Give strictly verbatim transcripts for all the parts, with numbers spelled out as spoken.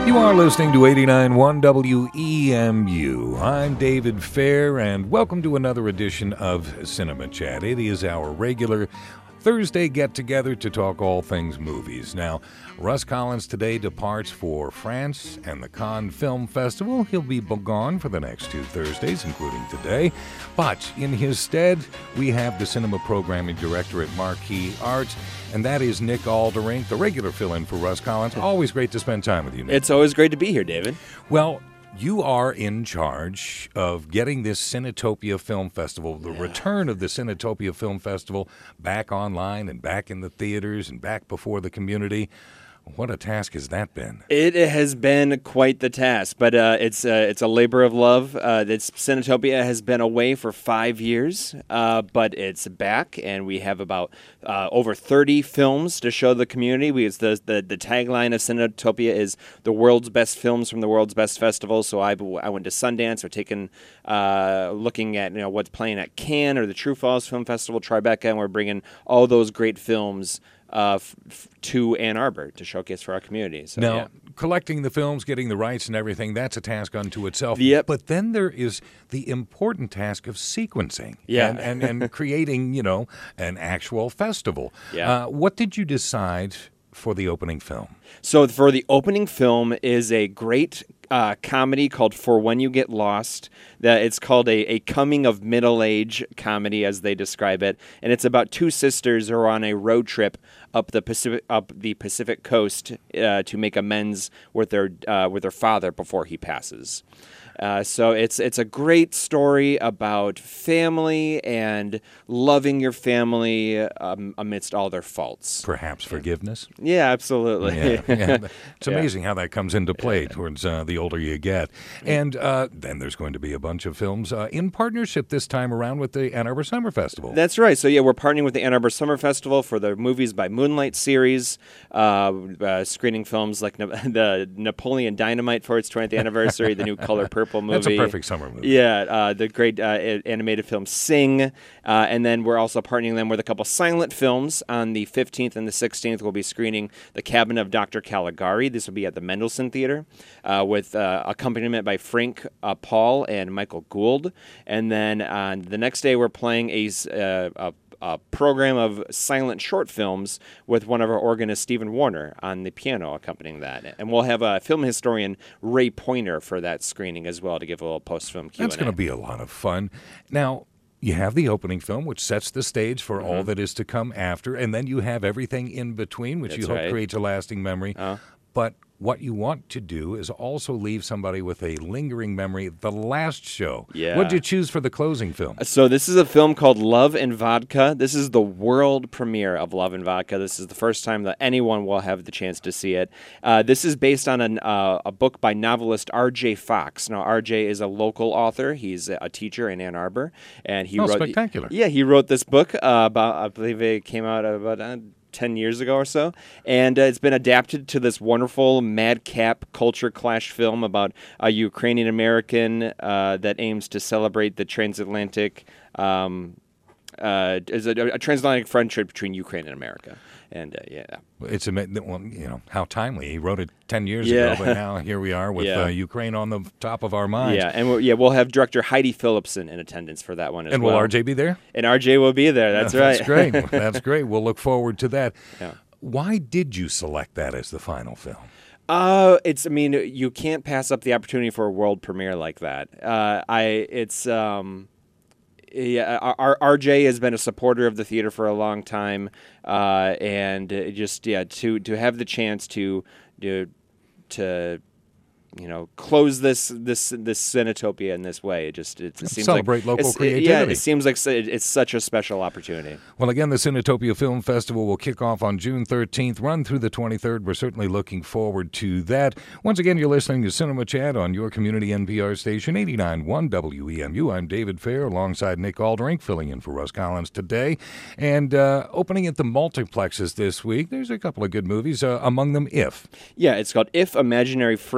You are listening to eighty-nine point one W E M U. I'm David Fair, and welcome to another edition of Cinema Chat. It is our regular Thursday get-together to talk all things movies. Now, Russ Collins today departs for France and the Cannes Film Festival. He'll be gone for the next two Thursdays, including today. But in his stead, we have the cinema programming director at Marquee Arts, and that is Nick Alderink, the regular fill-in for Russ Collins. Always great to spend time with you, Nick. It's always great to be here, David. Well, you are in charge of getting this Cinetopia Film Festival, the yeah. return of the Cinetopia Film Festival, back online and back in the theaters and back before the community. What a task has that been? It has been quite the task, but uh, it's uh, it's a labor of love. Uh, it's, Cinetopia has been away for five years, uh, but it's back, and we have about uh, over thirty films to show the community. We, it's the, the the tagline of Cinetopia is the world's best films from the world's best festivals. So I, I went to Sundance, or taken uh, looking at you know what's playing at Cannes or the True Falls Film Festival, Tribeca, and we're bringing all those great films Uh, f- f- to Ann Arbor to showcase for our community. So, now, yeah. collecting the films, getting the rights and everything, that's a task unto itself. Yep. But then there is the important task of sequencing yeah. and, and, and creating, you know, an actual festival. Yeah. Uh, what did you decide for the opening film? So for the opening film is a great uh, comedy called For When You Get Lost. That it's called a, a coming of middle age comedy, as they describe it, and it's about two sisters who are on a road trip up the Pacific up the Pacific coast uh, to make amends with their uh, with their father before he passes. Uh, so it's it's a great story about family and loving your family um, amidst all their faults. Perhaps forgiveness? Yeah, absolutely. Yeah, yeah. It's amazing yeah. how that comes into play towards uh, the older you get. And uh, then there's going to be a bunch of films uh, in partnership this time around with the Ann Arbor Summer Festival. That's right. So, yeah, we're partnering with the Ann Arbor Summer Festival for the Movies by Moonlight series, uh, uh, screening films like Na- the Napoleon Dynamite for its twentieth anniversary, the new Color Purple movie. That's a perfect summer movie. Yeah, uh, the great uh, animated film Sing. Uh, and then we're also partnering them with a couple silent films. On the fifteenth and the sixteenth, we'll be screening The Cabinet of Doctor Caligari. This will be at the Mendelssohn Theater uh, with uh, accompaniment by Frank uh, Paul and Michael Gould. And then on the next day, we're playing a, uh, a a program of silent short films with one of our organists, Stephen Warner, on the piano accompanying that. And we'll have a film historian, Ray Pointer, for that screening as well to give a little post-film Q and A. That's going to be a lot of fun. Now, you have the opening film, which sets the stage for mm-hmm. all that is to come after, and then you have everything in between, which That's you hope right. creates a lasting memory. Uh, but what you want to do is also leave somebody with a lingering memory. The last show. Yeah. What did you choose for the closing film? So this is a film called Love and Vodka. This is the world premiere of Love and Vodka. This is the first time that anyone will have the chance to see it. Uh, this is based on an, uh, a book by novelist R J Fox. Now, R J is a local author. He's a teacher in Ann Arbor, and he oh, wrote spectacular. Yeah, he wrote this book uh, about. I believe it came out about. Uh, ten years ago or so, and uh, it's been adapted to this wonderful madcap culture clash film about a Ukrainian American uh, that aims to celebrate the transatlantic um, uh, is a, a transatlantic friendship between Ukraine and America. And uh, yeah, it's a well, you know how timely. He wrote it ten years yeah. ago, but now here we are with yeah. uh, Ukraine on the top of our minds. Yeah, and we'll, yeah, we'll have director Heidi Phillipson in attendance for that one as and well. And will R J be there? And R J will be there. That's yeah, right. That's great. That's great. We'll look forward to that. Yeah. Why did you select that as the final film? Uh, it's. I mean, you can't pass up the opportunity for a world premiere like that. Uh, I. It's. Um, Yeah, R- RJ has been a supporter of the theater for a long time, uh, and just yeah, to to have the chance to to to you know close this this this Cinetopia in this way, it just it, it seems celebrate like local creativity. It, yeah, it seems like it's such a special opportunity. Well, again, the Cinetopia Film Festival will kick off on June thirteenth, run through the twenty-third. We're certainly looking forward to that. Once again, you're listening to Cinema Chat on your community N P R station, eighty-nine point one W E M U. I'm David Fair, alongside Nick Alderink, filling in for Russ Collins today. And uh, opening at the multiplexes this week, there's a couple of good movies, uh, among them If. Yeah, it's called If, Imaginary Friend.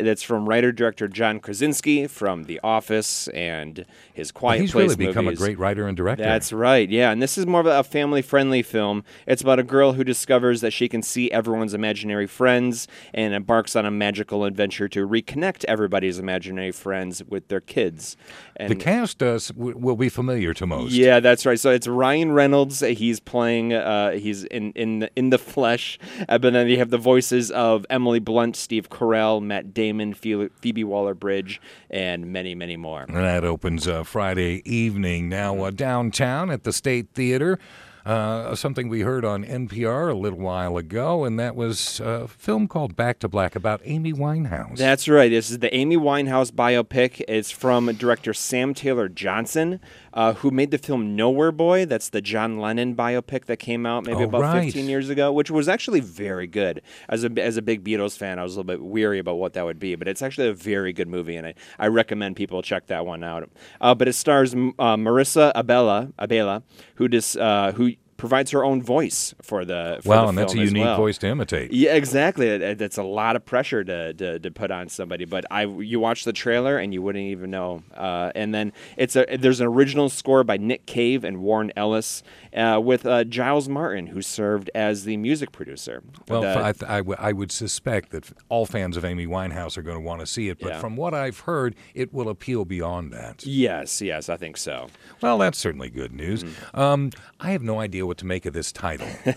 That's from writer-director John Krasinski from The Office and his Quiet He's Place really become movies. a great writer and director. That's right, yeah. And this is more of a family-friendly film. It's about a girl who discovers that she can see everyone's imaginary friends and embarks on a magical adventure to reconnect everybody's imaginary friends with their kids. And the cast uh, s- w- will be familiar to most. yeah, that's right. So it's Ryan Reynolds. He's playing. Uh, he's in in the, in the flesh. Uh, but then you have the voices of Emily Blunt, Steve Carell, Matt Damon, Phoe- Phoebe Waller-Bridge, and many, many more. And that opens uh, Friday evening. Now, uh, downtown at the State Theater, uh, something we heard on N P R a little while ago, and that was a film called Back to Black about Amy Winehouse. That's right. This is the Amy Winehouse biopic. It's from director Sam Taylor Johnson, uh, who made the film Nowhere Boy. That's the John Lennon biopic that came out maybe Oh, about right. fifteen years ago, which was actually very good. As a, as a big Beatles fan, I was a little bit weary about what that would be, but it's actually a very good movie, and I, I recommend people check that one out. Uh, but it stars uh, Marissa Abela, Abela who, dis, uh, who provides her own voice for the for Wow, the and that's a film as unique well. voice to imitate. Yeah, exactly. It- it- That's a lot of pressure to, to, to put on somebody. But I, you watch the trailer and you wouldn't even know. Uh, and then it's a there's an original score by Nick Cave and Warren Ellis uh, with uh, Giles Martin, who served as the music producer. Well, The- I, th- I, w- I would suspect that all fans of Amy Winehouse are going to want to see it, but Yeah. from what I've heard, it will appeal beyond that. yes, yes, I think so. Well, that's certainly good news. Mm-hmm. Um, I have no idea what to make of this title.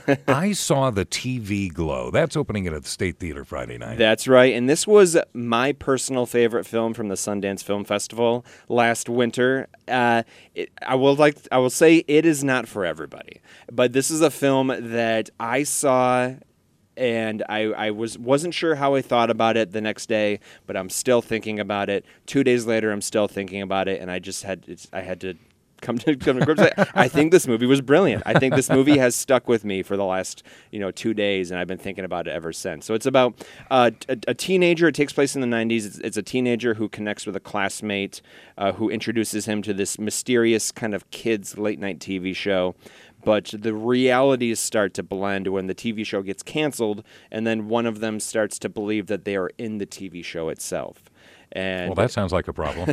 I saw the T V Glow. That's opening it at the State Theater Friday night. That's right. And this was my personal favorite film from the Sundance Film Festival last winter. Uh, it, I will like I will say it is not for everybody, but this is a film that I saw. And I, I was wasn't sure how I thought about it the next day, but I'm still thinking about it. Two days later, I'm still thinking about it, and I just had it's, I had to come to come to grips. with it. I think this movie was brilliant. I think this movie has stuck with me for the last you know two days, and I've been thinking about it ever since. So it's about uh, a, a teenager. It takes place in the nineties. It's, it's a teenager who connects with a classmate uh, who introduces him to this mysterious kind of kids late night T V show. But the realities start to blend when the T V show gets canceled, and then one of them starts to believe that they are in the T V show itself. And Well, that sounds like a problem.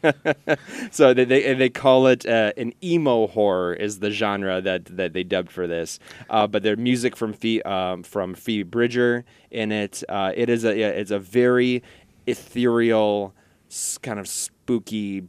so they they, they call it uh, an emo horror is the genre that, that they dubbed for this. Uh, but there's music from Phoe- um, from Phoebe Bridger in it. Uh, it is a yeah, it's a very ethereal, s- kind of spooky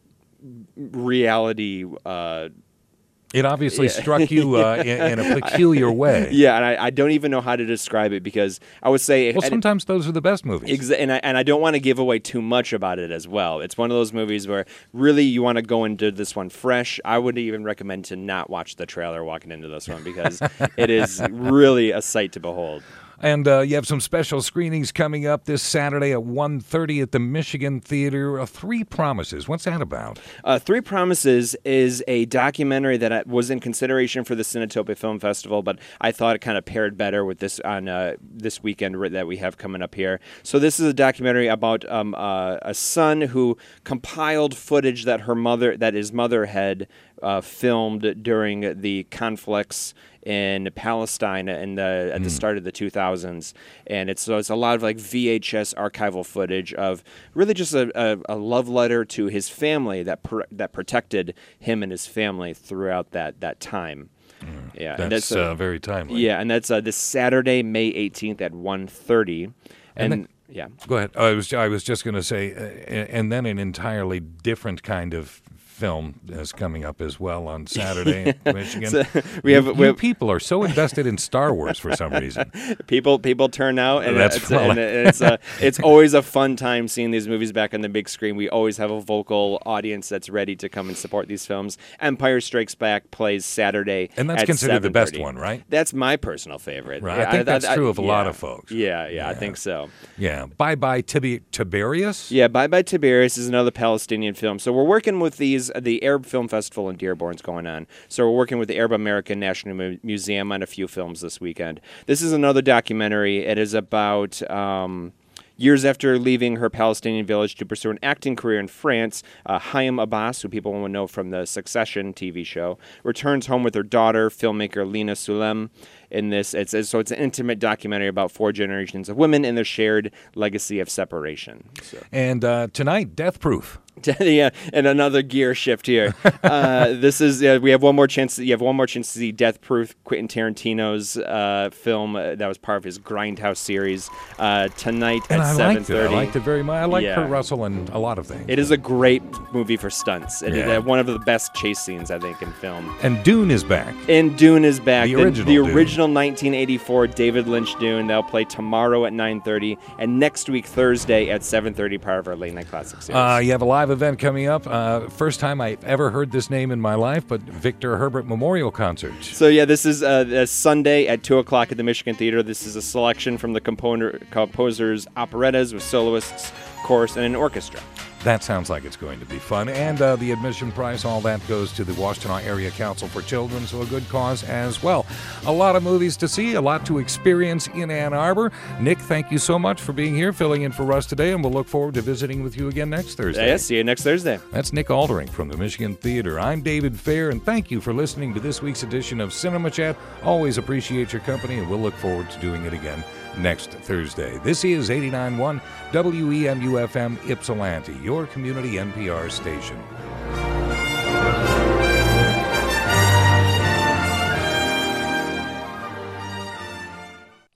reality. Uh, It obviously struck you uh, in, in a peculiar way. yeah, and I, I don't even know how to describe it because I would say Well, and- sometimes those are the best movies. Exa- and I and I don't want to give away too much about it as well. It's one of those movies where really you want to go into this one fresh. I would even recommend to not watch the trailer walking into this one because it is really a sight to behold. And uh, you have some special screenings coming up this Saturday at one thirty at the Michigan Theater. Uh, Three Promises. What's that about? Uh, Three Promises is a documentary that I- was in consideration for the Cinetopia Film Festival, but I thought it kind of paired better with this on uh, this weekend ri- that we have coming up here. So this is a documentary about um, uh, a son who compiled footage that her mother, that his mother had uh, filmed during the conflicts in Palestine in the, at the start of the two thousands, and it's so it's a lot of like V H S archival footage of really just a, a, a love letter to his family that per, that protected him and his family throughout that that time. Yeah, and That's a- uh, very timely. yeah, and that's uh, this Saturday, May eighteenth at one thirty, and, And then- yeah. Go ahead. I was I was just going to say, uh, and then an entirely different kind of film is coming up as well on Saturday in Michigan. So, we have- you, we you have- people are so invested in Star Wars for some reason. People people turn out, and That's it's, well- and it's uh, it's always a fun time seeing these movies back on the big screen. We always have a vocal audience that's ready to come and support these films. Empire Strikes Back plays Saturday, And that's at considered the best seven thirty. one, right? That's my personal favorite. Right. I think that's true of a lot yeah. of folks. Yeah, yeah, I think so. Yeah. Bye bye Tibi- Tiberius. Yeah, Bye Bye Tiberius is another Palestinian film. So we're working with these, the Arab Film Festival in Dearborn's going on. So we're working with the Arab American National Mu- Museum on a few films this weekend. This is another documentary. It is about, um, Years after leaving her Palestinian village to pursue an acting career in France, uh, Hayam Abbas, who people will know from the Succession T V show, returns home with her daughter, filmmaker Lina Sulem. In this, it's, it's so it's an intimate documentary about four generations of women and their shared legacy of separation. So. And uh, tonight, Death Proof. Yeah, and another gear shift here. Uh, this is uh, we have one more chance. You have one more chance to see Death Proof, Quentin Tarantino's uh, film uh, that was part of his Grindhouse series uh, tonight and at I seven liked it. thirty. I liked it very much. I like Yeah. Kurt Russell and a lot of things. It is a great movie for stunts. It Yeah. is uh, one of the best chase scenes I think in film. And Dune is back. And Dune is back. The original the, Dune. original nineteen eighty-four David Lynch Dune. They'll play tomorrow at nine thirty and next week Thursday at seven thirty. Part of our late night classic series. Uh, you have a live event coming up. Uh, first time I've ever heard this name in my life, but Victor Herbert Memorial Concert. So yeah, this is uh, a Sunday at two o'clock at the Michigan Theater. This is a selection from the composer, composer's operettas with soloists, chorus, and an orchestra. That sounds like it's going to be fun. And uh, the admission price, all that goes to the Washtenaw Area Council for Children, so a good cause as well. A lot of movies to see, a lot to experience in Ann Arbor. Nick, thank you so much for being here, filling in for us today, and we'll look forward to visiting with you again next Thursday. Yeah, see you next Thursday. That's Nick Aldering from the Michigan Theater. I'm David Fair, and thank you for listening to this week's edition of Cinema Chat. Always appreciate your company, and we'll look forward to doing it again next Thursday. This is eighty-nine point one W E M U F M Ypsilanti, your community N P R station.